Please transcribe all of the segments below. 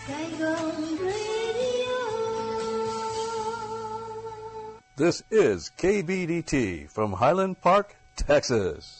Saigon Radio. This is KBDT from Highland Park, Texas.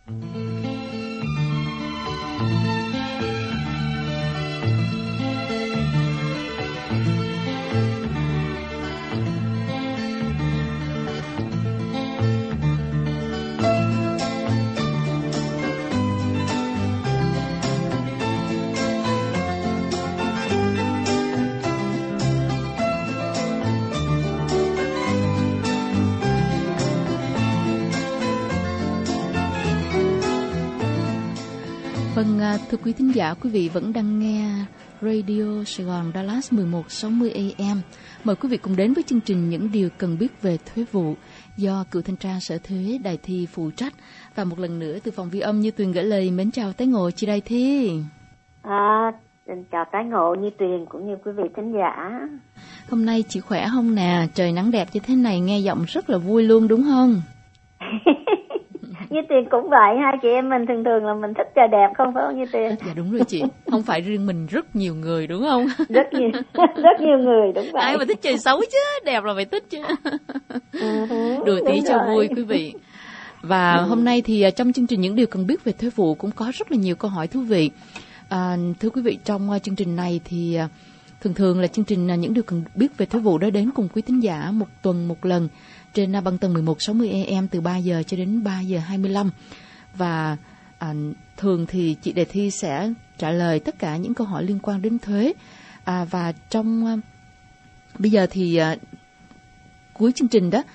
Vâng, thưa quý thính giả, quý vị vẫn đang nghe Radio Sài Gòn Dallas 1160 AM. Mời quý vị cùng đến với chương trình Những Điều Cần Biết Về Thuế Vụ do cựu thanh tra Sở Thuế Đài Thi phụ trách. Và một lần nữa từ phòng ghi âm Như Tuyền gửi lời mến chào tái ngộ chị Đài Thi. Chào tái ngộ Như Tuyền cũng như quý vị thính giả. Hôm nay chị khỏe không nè? Trời nắng đẹp như thế này nghe giọng rất là vui luôn đúng không? Như Tuyền cũng vậy, hai chị em mình thường là mình thích trời đẹp không phải không Như Tuyền? Dạ đúng rồi chị, không phải riêng mình, rất nhiều người đúng không? Rất nhiều người, đúng vậy. Ai mà thích trời xấu chứ, đẹp là phải thích chứ. Đùa tí cho vui quý vị. Và hôm nay thì trong chương trình Những Điều Cần Biết Về Thuế Vụ cũng có rất là nhiều câu hỏi thú vị. Thưa quý vị, trong chương trình này thì thường là chương trình Những Điều Cần Biết Về Thuế Vụ đã đến cùng quý thính giả một tuần một lần trên băng tần 1160 AM từ 3 giờ cho đến 3 giờ 25. Và thường thì chị Đề Thi sẽ trả lời tất cả những câu hỏi liên quan đến thuế. Và trong bây giờ thì cuối chương trình đó,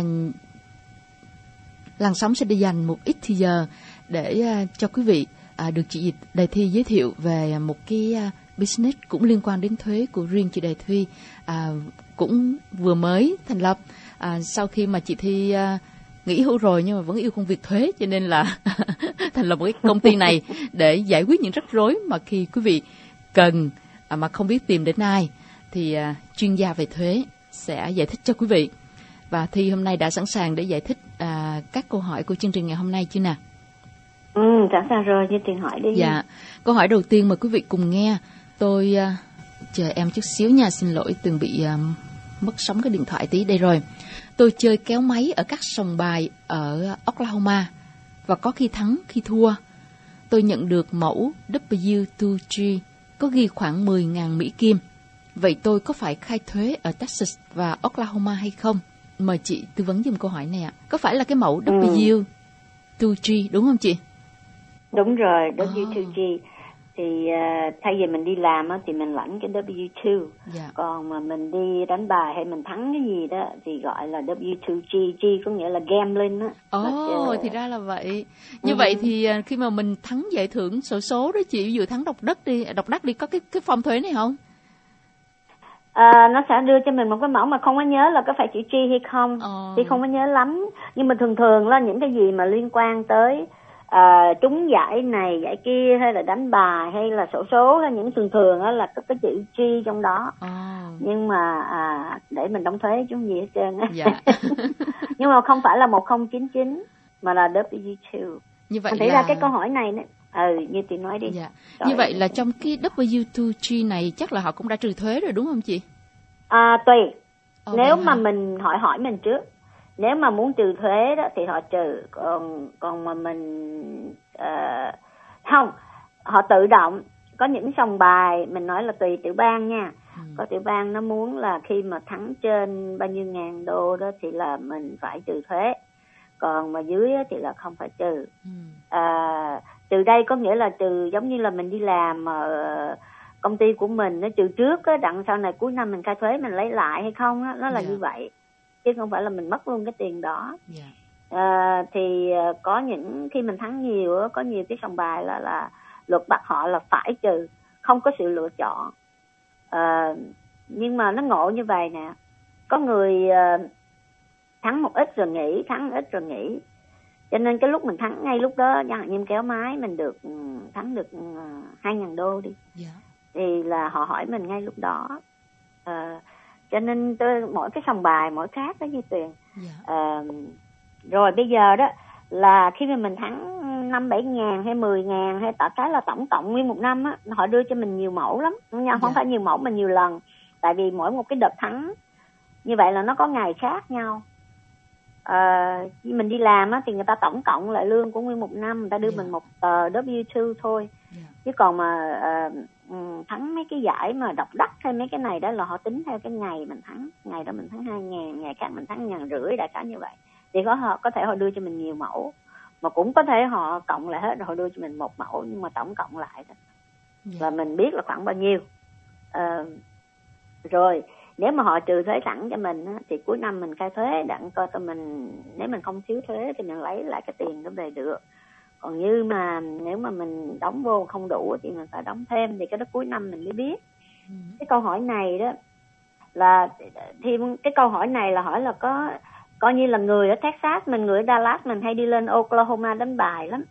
làn sóng sẽ đi dành một ít thì giờ để cho quý vị được chị Đề Thi giới thiệu về một cái business cũng liên quan đến thuế của riêng chị Đề Thi, cũng vừa mới thành lập. Sau khi mà chị Thi nghỉ hưu rồi nhưng mà vẫn yêu công việc thuế, cho nên là thành lập một cái công ty này để giải quyết những rắc rối mà khi quý vị cần mà không biết tìm đến ai thì chuyên gia về thuế sẽ giải thích cho quý vị. Và Thi hôm nay đã sẵn sàng để giải thích các câu hỏi của chương trình ngày hôm nay chưa nè? Sẵn sàng rồi, như Tuyền hỏi đi. Dạ, câu hỏi đầu tiên mời quý vị cùng nghe. Tôi chờ em chút xíu nha, xin lỗi Tuyền bị mất sóng cái điện thoại tí đây rồi. Tôi chơi kéo máy ở các sòng bài ở Oklahoma và có khi thắng khi thua. Tôi nhận được mẫu W2G có ghi khoảng 10.000 Mỹ Kim. Vậy tôi có phải khai thuế ở Texas và Oklahoma hay không? Mời chị tư vấn giùm câu hỏi này ạ. Có phải là cái mẫu W2G đúng không chị? Đúng rồi, W2G. Thì thay vì mình đi làm thì mình lãnh cái W2. Dạ. Còn mà mình đi đánh bài hay mình thắng cái gì đó thì gọi là W2G. G có nghĩa là gambling á. Thì ra là vậy. Như vậy thì khi mà mình thắng giải thưởng xổ số đó chị, ví dụ thắng độc đắc đi có cái form thuế này không? Nó sẽ đưa cho mình một cái mẫu mà không có nhớ là có phải chữ G hay không. Thì không có nhớ lắm. Nhưng mà thường là những cái gì mà liên quan tới trúng giải này giải kia hay là đánh bài hay là xổ số hay những thường đó là có cái chữ G trong đó. Nhưng mà để mình đóng thuế chứ gì hết trơn á. Dạ. Nhưng mà không phải là 1099 mà là W2. Như vậy thành ra cái câu hỏi này như chị nói đi. Dạ. Như vậy là trong cái W2G này chắc là họ cũng đã trừ thuế rồi đúng không chị? Tùy. Nếu mà mình hỏi mình trước. Nếu mà muốn trừ thuế đó thì họ trừ, còn mà mình không, họ tự động. Có những sòng bài mình nói là tùy tiểu bang nha. Có tiểu bang nó muốn là khi mà thắng trên bao nhiêu ngàn đô đó thì là mình phải trừ thuế, còn mà dưới thì là không phải trừ. Trừ đây có nghĩa là trừ giống như là mình đi làm công ty của mình nó trừ trước á, đặng sau này cuối năm mình khai thuế mình lấy lại hay không á, nó là như vậy chứ không phải là mình mất luôn cái tiền đó. Thì có những khi mình thắng nhiều á, có nhiều cái sòng bài là luật bắt họ là phải trừ, không có sự lựa chọn. Nhưng mà nó ngộ như vậy nè, có người thắng một ít rồi nghỉ, thắng ít rồi nghỉ, cho nên cái lúc mình thắng ngay lúc đó, chẳng hạn như kéo máy mình được thắng được 2.000 đô đi, thì là họ hỏi mình ngay lúc đó. Cho nên mỗi cái sòng bài mỗi khác đó như Tuyền. Rồi bây giờ đó là khi mà mình thắng 5-7 ngàn hay 10 ngàn hay tại cái là tổng cộng nguyên một năm á, họ đưa cho mình nhiều mẫu lắm nha, không phải nhiều mẫu mà nhiều lần, tại vì mỗi một cái đợt thắng như vậy là nó có ngày khác nhau. Mình đi làm á thì người ta tổng cộng lại lương của nguyên một năm, người ta đưa mình một tờ W2 thôi, chứ còn mà thắng mấy cái giải mà độc đắc hay mấy cái này đó là họ tính theo cái ngày mình thắng, ngày đó mình thắng 2.000, ngày khác mình thắng 1.500, đại khái như vậy. Thì có thể họ đưa cho mình nhiều mẫu, mà cũng có thể họ cộng lại hết rồi họ đưa cho mình một mẫu, nhưng mà tổng cộng lại đó và mình biết là khoảng bao nhiêu. Rồi nếu mà họ trừ thuế sẵn cho mình á, thì cuối năm mình khai thuế đặng coi coi mình, nếu mình không thiếu thuế thì mình lấy lại cái tiền đó về được. Còn như mà nếu mà mình đóng vô không đủ thì mình phải đóng thêm, thì cái đó cuối năm mình mới biết. Cái câu hỏi này đó là thì cái câu hỏi này là hỏi là có coi như là người ở Texas mình, người ở Dallas mình hay đi lên Oklahoma đánh bài lắm.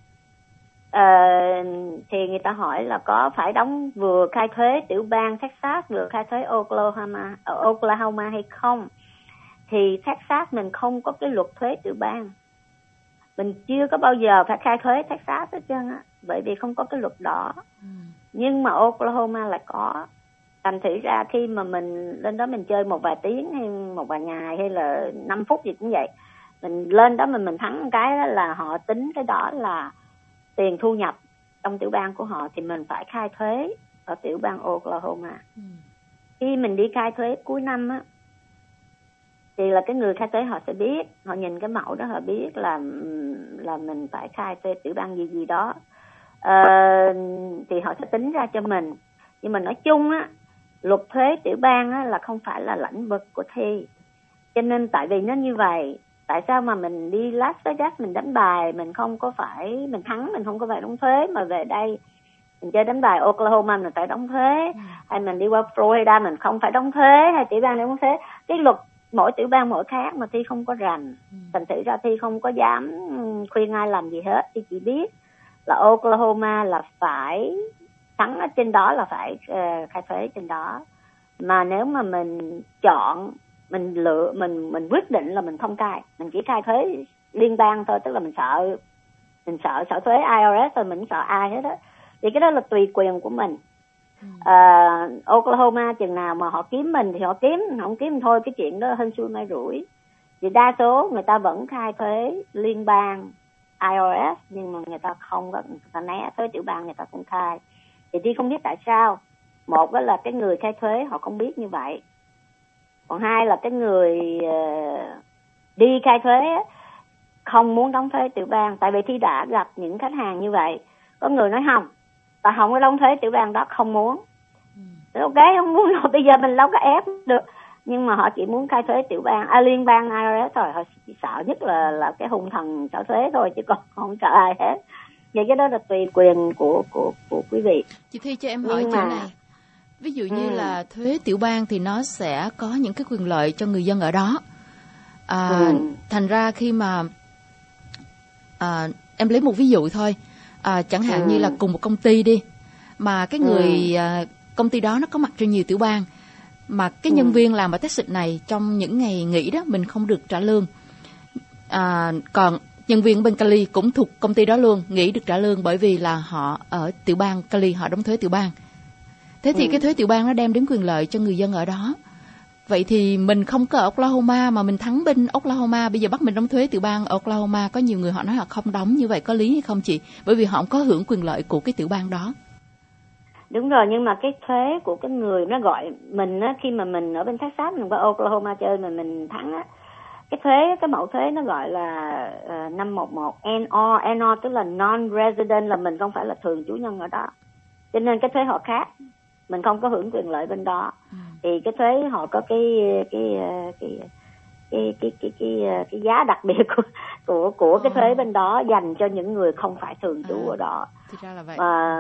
Thì người ta hỏi là có phải đóng vừa khai thuế tiểu bang Texas vừa khai thuế Oklahoma hay không. Thì Texas mình không có cái luật thuế tiểu bang, mình chưa có bao giờ phải khai thuế Texas hết trơn á, bởi vì không có cái luật đó. Nhưng mà Oklahoma lại có. Thành thử ra khi mà mình lên đó mình chơi một vài tiếng hay một vài ngày hay là 5 phút gì cũng vậy, mình lên đó mình thắng cái đó là họ tính cái đó là tiền thu nhập trong tiểu bang của họ, thì mình phải khai thuế ở tiểu bang Oklahoma. Khi mình đi khai thuế cuối năm á, thì là cái người khai thuế họ sẽ biết, họ nhìn cái mẫu đó họ biết là mình phải khai thuế tiểu bang gì đó, thì họ sẽ tính ra cho mình. Nhưng mà nói chung á, luật thuế tiểu bang á là không phải là lĩnh vực của Thi, cho nên tại vì nó như vậy, tại sao mà mình đi Las Vegas mình đánh bài mình không có phải, mình thắng mình không có phải đóng thuế, mà về đây mình chơi đánh bài Oklahoma mình phải đóng thuế, hay mình đi qua Florida mình không phải đóng thuế, hay tiểu bang đóng thuế. Cái luật mỗi tiểu bang mỗi khác mà Thi không có rành, thành thử ra Thi không có dám khuyên ai làm gì hết. Thi chỉ biết là Oklahoma là phải thắng ở trên đó là phải khai thuế trên đó. Mà nếu mà mình chọn, mình quyết định là mình không khai, mình chỉ khai thuế liên bang thôi, tức là mình sợ thuế IRS thôi, mình không sợ ai hết á, thì cái đó là tùy quyền của mình. Oklahoma chừng nào mà họ kiếm mình thì họ kiếm, không kiếm thôi, cái chuyện đó hên xui may rủi. Vì đa số người ta vẫn khai thuế liên bang IRS, nhưng mà người ta không có, người ta né thuế tiểu bang người ta không khai. Thì Thi không biết tại sao. Một đó là cái người khai thuế họ không biết như vậy, còn hai là cái người đi khai thuế không muốn đóng thuế tiểu bang. Tại vì Thi đã gặp những khách hàng như vậy, có người nói không, ta không có đóng thuế tiểu bang đó, không muốn. Ok, không muốn rồi, bây giờ mình đâu có ép được, nhưng mà họ chỉ muốn khai thuế tiểu bang, liên bang IRS thôi. Họ chỉ sợ nhất là cái hung thần sợ thuế thôi, chứ còn không sợ ai hết. Vậy cái đó là tùy quyền của quý vị. Chị Thi cho em hỏi chỗ này, ví dụ như là thuế tiểu bang thì nó sẽ có những cái quyền lợi cho người dân ở đó. Thành ra khi mà em lấy một ví dụ thôi, chẳng hạn như là cùng một công ty đi, mà cái người công ty đó nó có mặt trên nhiều tiểu bang, mà cái nhân viên làm ở Texas này trong những ngày nghỉ đó mình không được trả lương, còn nhân viên bên Cali cũng thuộc công ty đó luôn, nghỉ được trả lương bởi vì là họ ở tiểu bang Cali, họ đóng thuế tiểu bang. Thế thì cái thuế tiểu bang nó đem đến quyền lợi cho người dân ở đó. Vậy thì mình không có ở Oklahoma mà mình thắng bên Oklahoma, bây giờ bắt mình đóng thuế tiểu bang Oklahoma, có nhiều người họ nói họ không đóng, như vậy có lý hay không chị? Bởi vì họ không có hưởng quyền lợi của cái tiểu bang đó. Đúng rồi, nhưng mà cái thuế của cái người nó gọi mình á, khi mà mình ở bên Texas mình qua Oklahoma chơi mà mình thắng á, cái thuế, cái mẫu thuế nó gọi là 511 NO tức là non-resident, là mình không phải là thường trú nhân ở đó, cho nên cái thuế họ khác, mình không có hưởng quyền lợi bên đó. Thì cái thuế họ có cái giá đặc biệt của cái thuế bên đó dành cho những người không phải thường trú ở đó. Thì ra là vậy.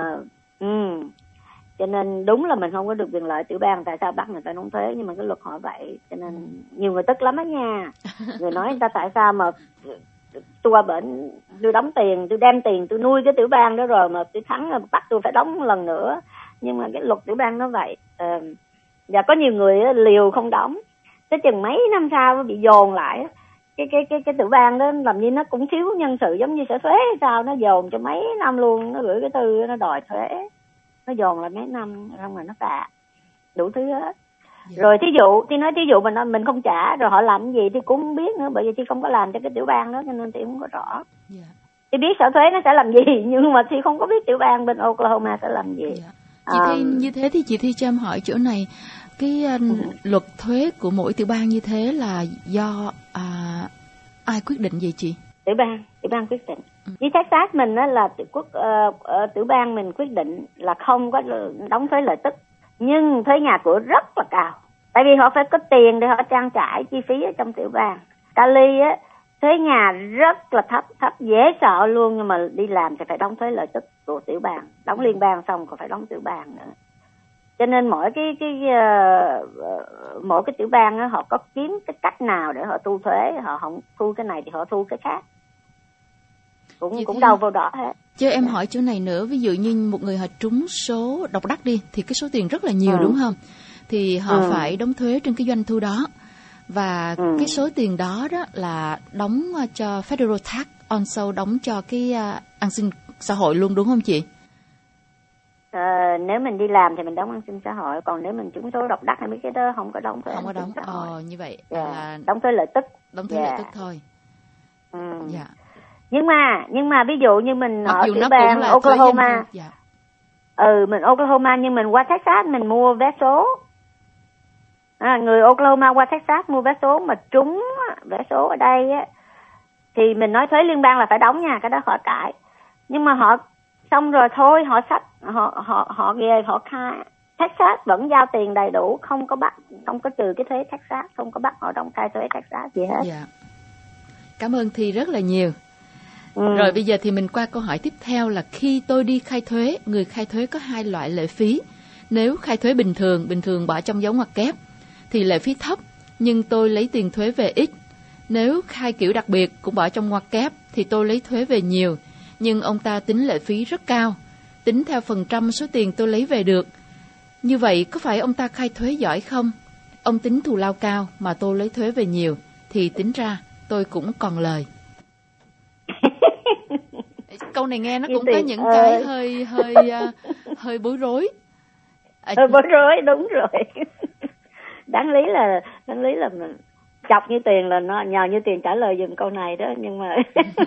Cho nên đúng là mình không có được quyền lợi tiểu bang, tại sao bắt người ta đóng thuế, nhưng mà cái luật họ vậy, cho nên nhiều người tức lắm á nha. Người nói người ta tại sao mà tôi qua bển tôi đóng tiền, tôi đem tiền tôi nuôi cái tiểu bang đó rồi mà tôi thắng rồi bắt tôi phải đóng lần nữa. Nhưng mà cái luật tiểu bang nó vậy. Và có nhiều người liều không đóng, tới chừng mấy năm sau bị dồn lại, cái tiểu bang đó làm như nó cũng thiếu nhân sự giống như sở thuế hay sao, nó dồn cho mấy năm luôn, nó gửi cái thư nó đòi thuế, nó dồn là mấy năm xong rồi nó phạt đủ thứ hết. Rồi thí dụ mình không trả rồi họ làm gì thì cũng không biết nữa, bởi vì thì không có làm cho cái tiểu bang đó cho nên thì không có rõ. Thì biết sở thuế nó sẽ làm gì nhưng mà thì không có biết tiểu bang bên Oklahoma sẽ làm gì. Chị Thi, như thế thì chị Thi cho em hỏi chỗ này, cái luật thuế của mỗi tiểu bang như thế là do ai quyết định vậy chị? Tiểu bang quyết định. Với Texas mình đó là tiểu bang mình quyết định là không có đóng thuế lợi tức, nhưng thuế nhà cửa rất là cao. Tại vì họ phải có tiền để họ trang trải chi phí ở trong tiểu bang. Cali á, thuế nhà rất là thấp dễ sợ luôn, nhưng mà đi làm thì phải đóng thuế lợi tức của tiểu bang, đóng liên bang xong còn phải đóng tiểu bang nữa. Cho nên mỗi cái tiểu bang á, họ có kiếm cái cách nào để họ thu thuế, họ không thu cái này thì họ thu cái khác. Cũng đâu vào đó hết. Chứ em hỏi chỗ này nữa, ví dụ như một người họ trúng số độc đắc đi thì cái số tiền rất là nhiều đúng không? Thì họ phải đóng thuế trên cái doanh thu đó. Và cái số tiền đó là đóng cho Federal Tax also, đóng cho cái an sinh xã hội luôn đúng không chị? Nếu mình đi làm thì mình đóng an sinh xã hội, còn nếu mình trúng số độc đắc hay mấy cái đó không có đóng thuế. Không có đóng. Như vậy là đóng thuế lợi tức. Đóng thuế lợi tức thôi. Nhưng mà ví dụ như mình ở tiểu bang Oklahoma, mình Oklahoma nhưng mình qua Texas mình mua vé số. Người Oklahoma qua Texas mua vé số mà trúng vé số ở đây á, thì mình nói thuế liên bang là phải đóng nha, cái đó họ cãi. Nhưng mà họ xong rồi thôi, họ về họ khai Texas vẫn giao tiền đầy đủ, không có trừ cái thuế Texas, không có bắt họ đóng khai thuế Texas gì hết. Cảm ơn Thi rất là nhiều. Rồi bây giờ thì mình qua câu hỏi tiếp theo là khi tôi đi khai thuế, người khai thuế có 2 loại lệ phí. Nếu khai thuế bình thường bỏ trong dấu ngoặc kép thì lệ phí thấp nhưng tôi lấy tiền thuế về ít. Nếu khai kiểu đặc biệt cũng bỏ trong ngoặc kép thì tôi lấy thuế về nhiều, nhưng ông ta tính lệ phí rất cao, tính theo phần trăm số tiền tôi lấy về được. Như vậy có phải ông ta khai thuế giỏi không? Ông tính thù lao cao mà tôi lấy thuế về nhiều thì tính ra tôi cũng còn lời. Câu này nghe nó cũng có những cái hơi bối rối. Bối rối, đúng rồi. Đáng lý là chọc như tiền là nó nhờ như tiền trả lời giùm câu này đó, nhưng mà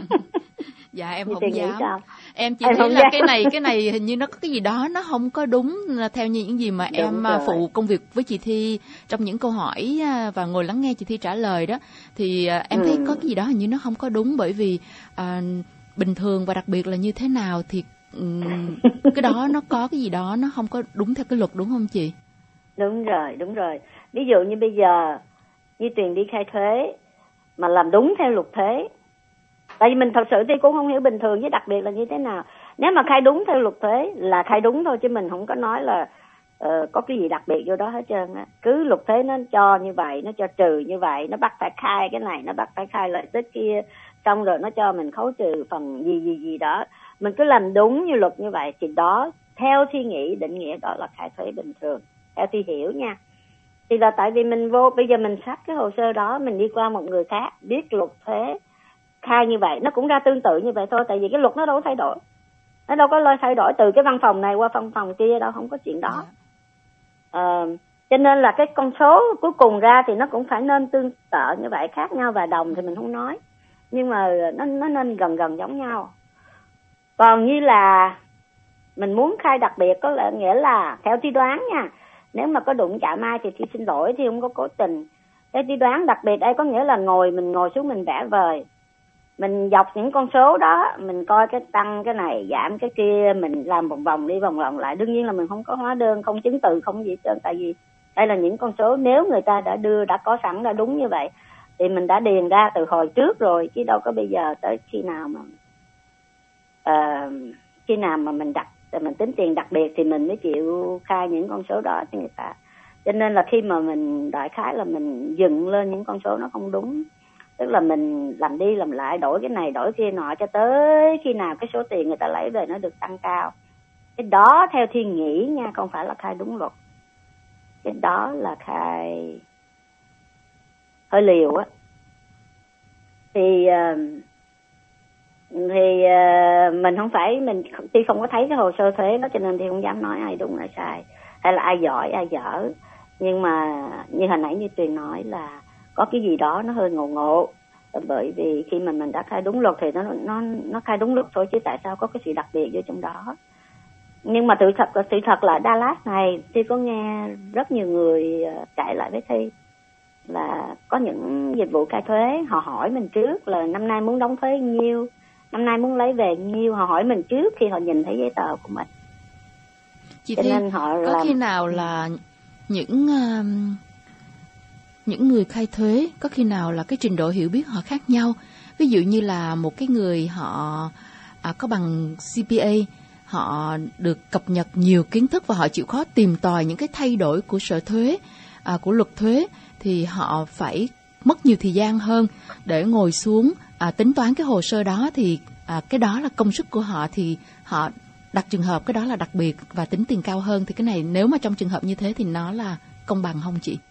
dạ em không dám. Em chỉ thấy là cái này hình như nó có cái gì đó nó không có đúng theo như những gì mà đúng em rồi. Phụ công việc với chị Thi trong những câu hỏi và ngồi lắng nghe chị Thi trả lời đó, thì em thấy có cái gì đó hình như nó không có đúng, bởi vì bình thường và đặc biệt là như thế nào thì cái đó nó có cái gì đó nó không có đúng theo cái luật, đúng không chị? Đúng rồi. Ví dụ như bây giờ như Tuyền đi khai thuế mà làm đúng theo luật thuế, tại vì mình thật sự thì cũng không hiểu bình thường với đặc biệt là như thế nào. Nếu mà khai đúng theo luật thuế là khai đúng thôi, chứ mình không có nói là có cái gì đặc biệt vô đó hết trơn á. Cứ luật thuế nó cho như vậy, nó cho trừ như vậy, nó bắt phải khai cái này, nó bắt phải khai lợi tức kia, xong rồi nó cho mình khấu trừ phần gì đó. Mình cứ làm đúng như luật như vậy thì đó, theo Thi nghĩ định nghĩa đó là khai thuế bình thường, theo Thi hiểu nha. Thì là tại vì mình bây giờ mình xách cái hồ sơ đó, mình đi qua một người khác biết luật thuế khai như vậy, nó cũng ra tương tự như vậy thôi. Tại vì cái luật nó đâu có thay đổi, nó đâu có thay đổi từ cái văn phòng này qua văn phòng kia đâu, không có chuyện đó. Cho nên là cái con số cuối cùng ra thì nó cũng phải nên tương tự như vậy, khác nhau vài đồng thì mình không nói, nhưng mà nó nên gần giống nhau. Còn như là mình muốn khai đặc biệt có nghĩa là theo Thi đoán nha, nếu mà có đụng chạm ai thì Thi xin lỗi, Thi không có cố tình. Cái Thi đoán đặc biệt đây có nghĩa là mình ngồi xuống mình vẽ vời, mình dọc những con số đó, mình coi cái tăng cái này giảm cái kia, mình làm vòng vòng đi vòng vòng lại. Đương nhiên là mình không có hóa đơn, không chứng từ, không gì hết trơn, tại vì đây là những con số nếu người ta đã có sẵn, đã đúng như vậy thì mình đã điền ra từ hồi trước rồi, chứ đâu có bây giờ tới khi nào mà mình tính tiền đặc biệt thì mình mới chịu khai những con số đó cho người ta. Cho nên là khi mà mình đại khái là mình dựng lên những con số nó không đúng, tức là mình làm đi làm lại, đổi cái này đổi kia nọ cho tới khi nào cái số tiền người ta lấy về nó được tăng cao. Cái đó theo Thi nghĩ nha, không phải là khai đúng luật, cái đó là khai hơi liều á. thì mình không phải, mình tuy không có thấy cái hồ sơ thuế đó cho nên thì không dám nói ai đúng ai sai hay là ai giỏi ai dở, nhưng mà như hồi nãy như Tuyền nói là có cái gì đó nó hơi ngộ, bởi vì khi mà mình đã khai đúng luật thì nó khai đúng luật thôi, chứ tại sao có cái sự đặc biệt vô trong đó. Nhưng mà sự thật là Dallas này Thi có nghe rất nhiều người chạy lại với Thi là có những dịch vụ khai thuế họ hỏi mình trước là năm nay muốn đóng thuế nhiêu, năm nay muốn lấy về nhiêu, họ hỏi mình trước khi họ nhìn thấy giấy tờ của mình. Chị Thi, có khi nào là những người khai thuế, có khi nào là cái trình độ hiểu biết họ khác nhau? Ví dụ như là một cái người họ có bằng CPA, họ được cập nhật nhiều kiến thức và họ chịu khó tìm tòi những cái thay đổi của sở thuế, của luật thuế, thì họ phải mất nhiều thời gian hơn để ngồi xuống tính toán cái hồ sơ đó, thì cái đó là công sức của họ, thì họ đặt trường hợp cái đó là đặc biệt và tính tiền cao hơn. Thì cái này nếu mà trong trường hợp như thế thì nó là công bằng không chị?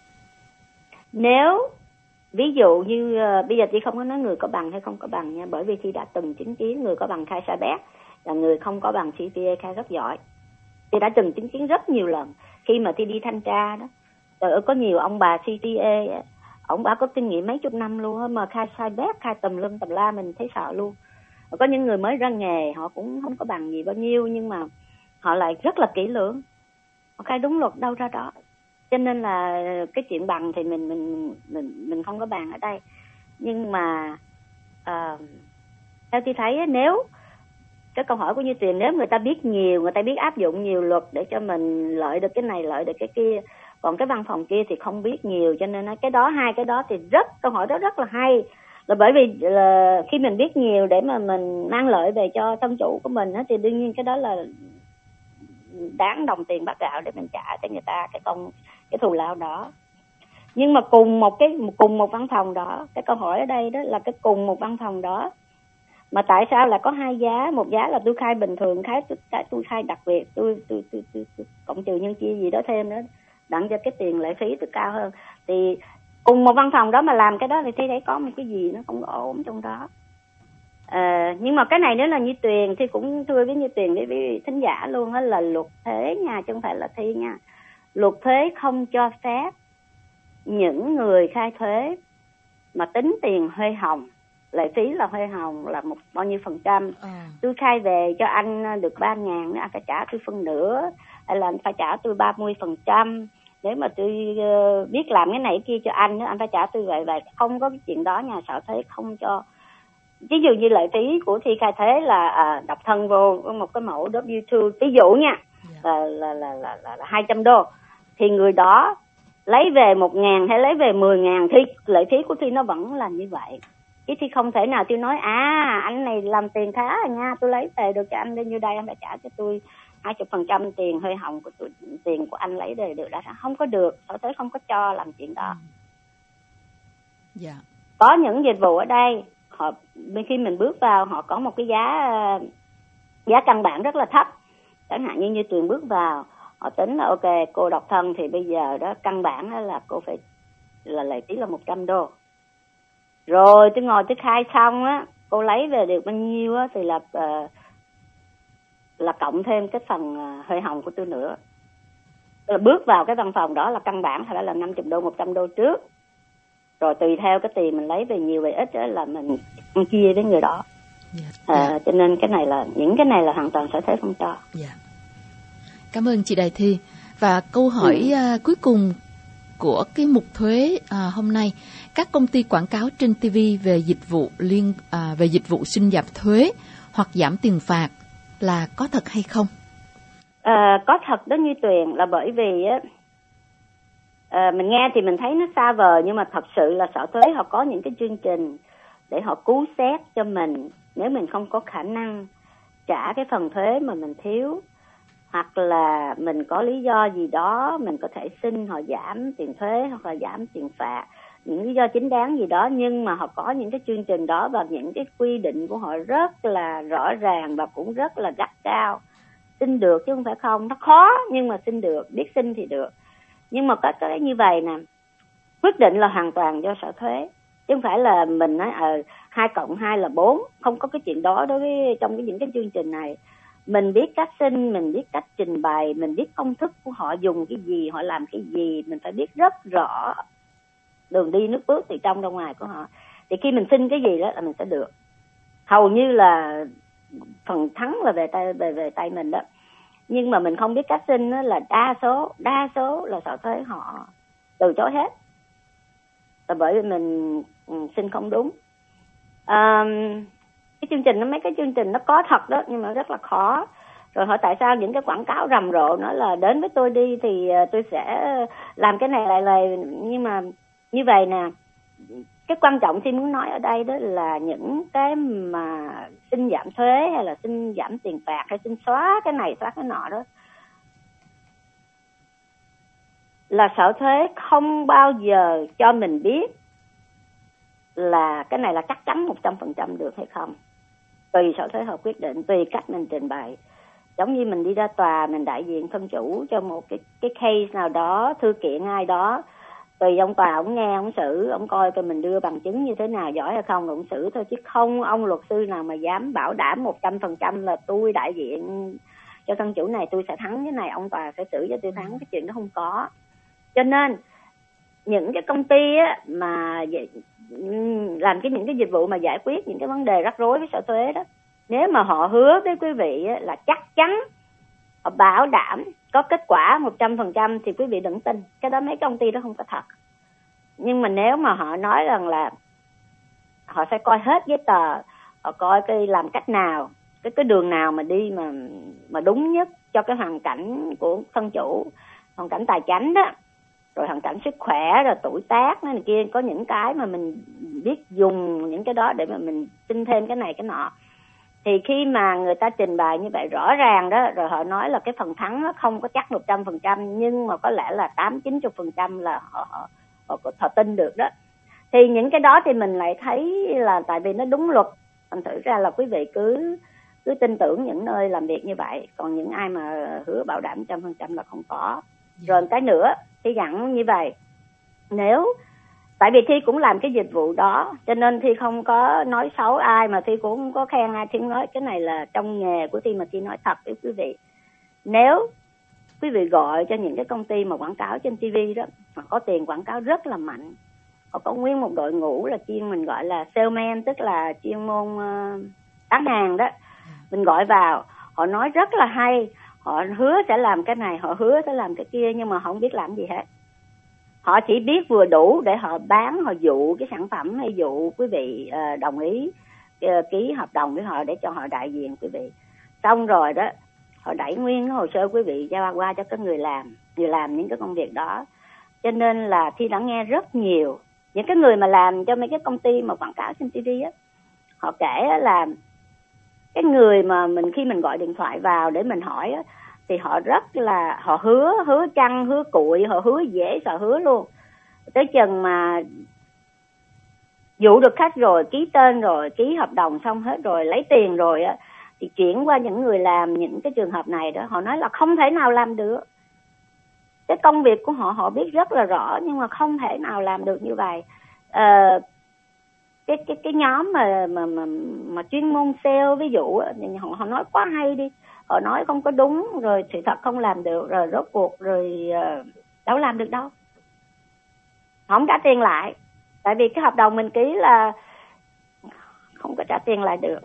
Nếu ví dụ như bây giờ chị không có nói người có bằng hay không có bằng nha, bởi vì chị đã từng chứng kiến người có bằng khai sai bét và người không có bằng CPA khai rất giỏi. Chị đã từng chứng kiến rất nhiều lần khi mà chị đi thanh tra đó. Rồi có nhiều ông bà CPA, ông bà có kinh nghiệm mấy chục năm luôn á, mà khai sai bét, khai tùm lum tùm la, mình thấy sợ luôn. Có những người mới ra nghề, họ cũng không có bằng gì bao nhiêu, nhưng mà họ lại rất là kỹ lưỡng, họ khai đúng luật đâu ra đó. Cho nên là cái chuyện bằng thì mình không có bàn ở đây. Nhưng mà theo tôi thấy nếu cái câu hỏi của Như Tuyền, nếu người ta biết nhiều, người ta biết áp dụng nhiều luật để cho mình lợi được cái này, lợi được cái kia, còn cái văn phòng kia thì không biết nhiều, cho nên cái đó, hai cái đó thì câu hỏi đó rất là hay. Là bởi vì là khi mình biết nhiều để mà mình mang lợi về cho thân chủ của mình thì đương nhiên cái đó là đáng đồng tiền bát gạo để mình trả cho người ta cái thù lao đó. Nhưng mà cùng một văn phòng đó, cái câu hỏi ở đây đó là cái cùng một văn phòng đó mà tại sao lại có hai giá? Một giá là tôi khai bình thường, tôi khai đặc biệt, tôi cộng trừ nhân chia gì đó thêm nữa, đặng cho cái tiền lệ phí tôi cao hơn. Thì cùng một văn phòng đó mà làm cái đó thì thấy có một cái gì nó không ổn trong đó. Nhưng mà cái này nếu là Như Tuyền thì cũng thưa với Như Tuyền với thính giả luôn á, là luật thuế nha, chứ không phải là Thi nha. Luật thuế không cho phép những người khai thuế mà tính tiền huê hồng, lệ phí là huê hồng là bao nhiêu %. Tôi khai về cho anh được 3.000, anh phải trả tôi phân nửa, hay là anh phải trả tôi 30%. Nếu mà tôi biết làm cái này kia cho anh phải trả tôi vậy. Không có cái chuyện đó nha, sở thuế không cho. Ví dụ như lệ phí của Thi khai thuế là độc thân vô một cái mẫu W2, ví dụ nha, là $200, thì người đó lấy về 1.000 hay lấy về 10.000 thì lệ phí của Thi nó vẫn là như vậy. Chứ Thi không thể nào tôi nói anh này làm tiền khá rồi nha, tôi lấy về được cho anh đến như đây, anh phải trả cho tôi 20% tiền huê hồng của tôi, tiền của anh lấy về được đã. Không có được, sở thuế không có cho làm chuyện đó. Có những dịch vụ ở đây họ khi mình bước vào họ có một cái giá căn bản rất là thấp. Chẳng hạn như Tuyền bước vào, họ tính là ok, cô độc thân thì bây giờ đó căn bản đó là cô phải là lệ phí là $100. Rồi tôi ngồi tôi khai xong á, cô lấy về được bao nhiêu á thì là cộng thêm cái phần huê hồng của tôi nữa. Là bước vào cái văn phòng đó là căn bản phải là $50, $100 trước. Rồi tùy theo cái tiền mình lấy về nhiều về ít đó là mình ăn chia với người đó. Cho nên những cái này là hoàn toàn sở thuế không cho. Cảm ơn chị Đài Thi. Và câu hỏi cuối cùng của cái mục thuế hôm nay, các công ty quảng cáo trên TV về dịch vụ xin giảm thuế hoặc giảm tiền phạt là có thật hay không? Có thật đó Như Tuyền, là bởi vì mình nghe thì mình thấy nó xa vời, nhưng mà thật sự là sở thuế họ có những cái chương trình để họ cứu xét cho mình nếu mình không có khả năng trả cái phần thuế mà mình thiếu, hoặc là mình có lý do gì đó mình có thể xin họ giảm tiền thuế hoặc là giảm tiền phạt, những lý do chính đáng gì đó. Nhưng mà họ có những cái chương trình đó và những cái quy định của họ rất là rõ ràng và cũng rất là gắt gao. Xin được chứ không phải không, nó khó nhưng mà xin được, biết xin thì được. Nhưng mà có cái như vậy nè, quyết định là hoàn toàn do sở thuế. chứ không phải là mình nói 2 + 2 là 4, không có cái chuyện đó đối với trong những cái chương trình này. Mình biết cách xin, mình biết cách trình bày, mình biết công thức của họ dùng cái gì, họ làm cái gì, mình phải biết rất rõ đường đi nước bước từ trong ra ngoài của họ. Thì khi mình xin cái gì đó là mình sẽ được. Hầu như là phần thắng là về tay mình đó. Nhưng mà mình không biết cách xin đó là đa số là Sở Thuế họ từ chối hết. Là bởi vì mình xin không đúng. Cái chương trình, mấy cái chương trình nó có thật đó, nhưng mà rất là khó. Rồi hỏi tại sao những cái quảng cáo rầm rộ nói là đến với tôi đi thì tôi sẽ làm cái này lại. Nhưng mà như vậy nè, cái quan trọngที่muốn nói ở đây đó là những cái mà xin giảm thuế hay là xin giảm tiền phạt hay xin xóa cái này xóa cái nọ đó, là Sở Thuế không bao giờ cho mình biết là cái này là chắc chắn 100% được hay không. Tùy Sở Thuế họ quyết định, tùy cách mình trình bày. Giống như mình đi ra tòa, mình đại diện thân chủ cho một cái case nào đó, thư kiện ai đó, tùy ông tòa ông nghe, ông xử, ông coi coi mình đưa bằng chứng như thế nào, giỏi hay không, ông xử thôi. Chứ không ông luật sư nào mà dám bảo đảm 100% là tôi đại diện cho thân chủ này tôi sẽ thắng cái này, ông tòa sẽ xử cho tôi thắng. Cái chuyện đó không có. Cho nên những cái công ty á, mà làm những cái dịch vụ mà giải quyết những cái vấn đề rắc rối với Sở Thuế đó, nếu mà họ hứa với quý vị á, là chắc chắn, họ bảo đảm có kết quả 100% thì quý vị đừng tin. Cái đó mấy công ty đó không có thật. Nhưng mà nếu mà họ nói rằng là họ sẽ coi hết giấy tờ, họ coi cái làm cách nào, cái đường nào mà đi mà đúng nhất cho cái hoàn cảnh của thân chủ, hoàn cảnh tài chánh đó, rồi hoàn cảnh sức khỏe, rồi tuổi tác này kia, có những cái mà mình biết dùng những cái đó để mà mình xin thêm cái này cái nọ. Thì khi mà người ta trình bày như vậy rõ ràng đó, rồi họ nói là cái phần thắng nó không có chắc 100%, nhưng mà có lẽ là 80-90% là họ tin được đó. Thì những cái đó thì mình lại thấy là tại vì nó đúng luật, thành thử ra là quý vị cứ tin tưởng những nơi làm việc như vậy. Còn những ai mà hứa bảo đảm 100% là không có. Rồi cái nữa, Thi dặn như vậy, nếu tại vì Thi cũng làm cái dịch vụ đó, cho nên Thi không có nói xấu ai, mà Thi cũng không có khen ai. Thi nói cái này là trong nghề của Thi, mà Thi nói thật với quý vị. Nếu quý vị gọi cho những cái công ty mà quảng cáo trên TV đó, họ có tiền quảng cáo rất là mạnh, họ có nguyên một đội ngũ là chuyên mình gọi là salesman, tức là chuyên môn bán hàng đó. Mình gọi vào, họ nói rất là hay, họ hứa sẽ làm cái này, họ hứa sẽ làm cái kia, nhưng mà họ không biết làm gì hết. Họ chỉ biết vừa đủ để họ bán, họ dụ cái sản phẩm hay dụ quý vị đồng ý ký hợp đồng với họ để cho họ đại diện quý vị. Xong rồi đó, họ đẩy nguyên cái hồ sơ quý vị giao qua cho cái người làm những cái công việc đó. Cho nên là Thi đã nghe rất nhiều những cái người mà làm cho mấy cái công ty mà quảng cáo trên TV á, họ kể là cái người mà khi mình gọi điện thoại vào để mình hỏi á, thì họ rất là họ hứa chăng hứa cuội, họ hứa dễ sợ hứa luôn. Tới chừng mà dụ được khách rồi, ký tên rồi, ký hợp đồng xong hết rồi, lấy tiền rồi á, thì chuyển qua những người làm những cái trường hợp này đó, họ nói là không thể nào làm được. Cái công việc của họ biết rất là rõ, nhưng mà không thể nào làm được như vậy. Cái nhóm mà chuyên môn sale ví dụ, họ nói quá hay đi, họ nói không có đúng, rồi sự thật không làm được, rồi rốt cuộc rồi đâu làm được đâu, không trả tiền lại, tại vì cái hợp đồng mình ký là không có trả tiền lại được.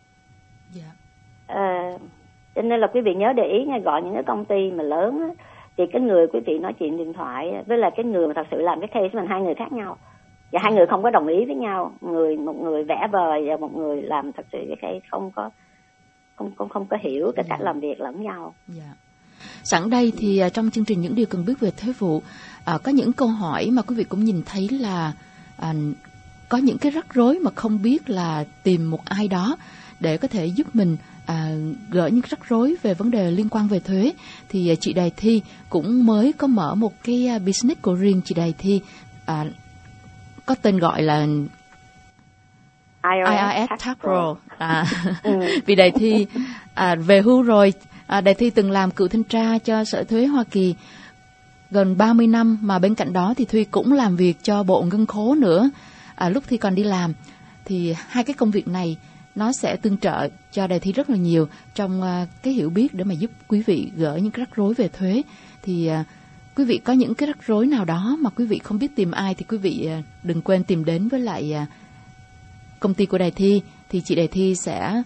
Cho nên là quý vị nhớ để ý nha, gọi những cái công ty mà lớn á, thì cái người quý vị nói chuyện điện thoại với là cái người mà thật sự làm cái case mình hai người khác nhau, và hai người không có đồng ý với nhau, một người vẽ vời và một người làm thật sự cái case không có hiểu cái cách làm việc lẫn nhau. Sẵn đây thì trong chương trình những điều cần biết về thuế vụ, có những câu hỏi mà quý vị cũng nhìn thấy là có những cái rắc rối mà không biết là tìm một ai đó để có thể giúp mình gỡ những rắc rối về vấn đề liên quan về thuế. Thì chị Đài Thi cũng mới có mở một cái business của riêng chị Đài Thi, có tên gọi là IRS Tax Pro. Vì Đài Thi về hưu rồi, Đài Thi từng làm cựu thanh tra cho Sở Thuế Hoa Kỳ gần 30 năm, mà bên cạnh đó thì Thuy cũng làm việc cho Bộ Ngân khố nữa. lúc Thi còn đi làm thì hai cái công việc này nó sẽ tương trợ cho Đài Thi rất là nhiều trong cái hiểu biết để mà giúp quý vị gỡ những cái rắc rối về thuế. Thì quý vị có những cái rắc rối nào đó mà quý vị không biết tìm ai thì quý vị đừng quên tìm đến với lại công ty của Đài Thi. Thì chị Đài Thi sẽ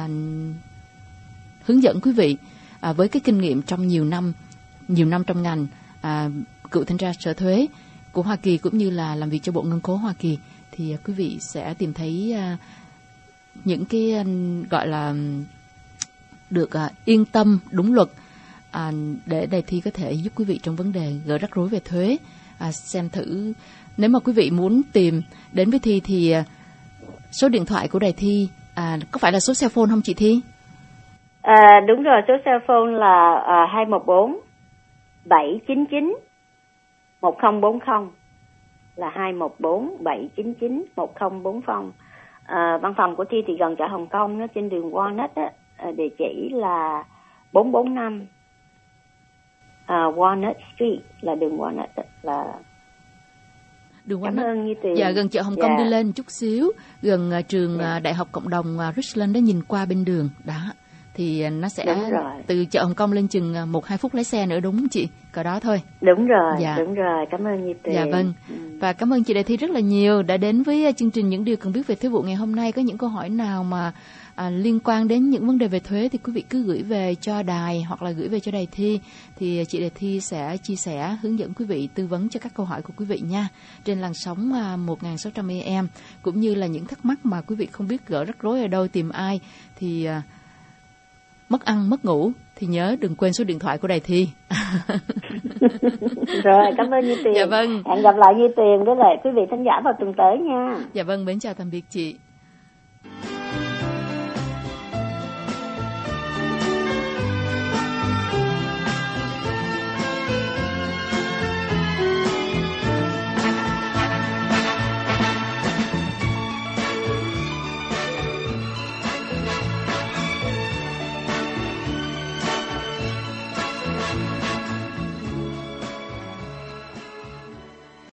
hướng dẫn quý vị với cái kinh nghiệm trong nhiều năm trong ngành cựu thanh tra sở thuế của Hoa Kỳ cũng như là làm việc cho Bộ Ngân khố Hoa Kỳ, thì quý vị sẽ tìm thấy những cái gọi là được yên tâm đúng luật để Đài Thi có thể giúp quý vị trong vấn đề gỡ rắc rối về thuế. Xem thử nếu mà quý vị muốn tìm đến với Thi thì số điện thoại của Đài Thi có phải là số cell phone không chị Thi? Đúng rồi, số cell phone là 214 799 1040, là 214 799 1040. Văn phòng của Thi thì gần chợ Hồng Kông, nó trên đường Walnut á, địa chỉ là 445 Walnut Street, là đường Walnut á, là đường Cảm ơn Như Tuyền. Dạ, gần chợ Hồng Kông đi lên một chút xíu, gần trường Đại học Cộng đồng Richland đó, nhìn qua bên đường đó thì nó sẽ từ chợ Hồng Kông lên chừng 1-2 phút lái xe nữa, đúng không chị? Cỡ đó thôi. Đúng rồi, đúng rồi. Cảm ơn Như Tuyền. Dạ vâng. Và cảm ơn chị Đài Thi rất là nhiều đã đến với chương trình Những Điều Cần Biết về Thuế vụ ngày hôm nay. Có những câu hỏi nào mà liên quan đến những vấn đề về thuế thì quý vị cứ gửi về cho đài hoặc là gửi về cho Đài Thi, thì chị Đài Thi sẽ chia sẻ hướng dẫn quý vị, tư vấn cho các câu hỏi của quý vị nha, trên làn sóng 1600 AM, cũng như là những thắc mắc mà quý vị không biết gỡ rắc rối ở đâu, tìm ai thì mất ăn mất ngủ thì nhớ đừng quên số điện thoại của Đài Thi. Rồi, cảm ơn Như Tuyền. Dạ vâng. Hẹn gặp lại Như Tuyền với lại quý vị khán giả vào tuần tới nha. Dạ vâng, mến chào tạm biệt chị.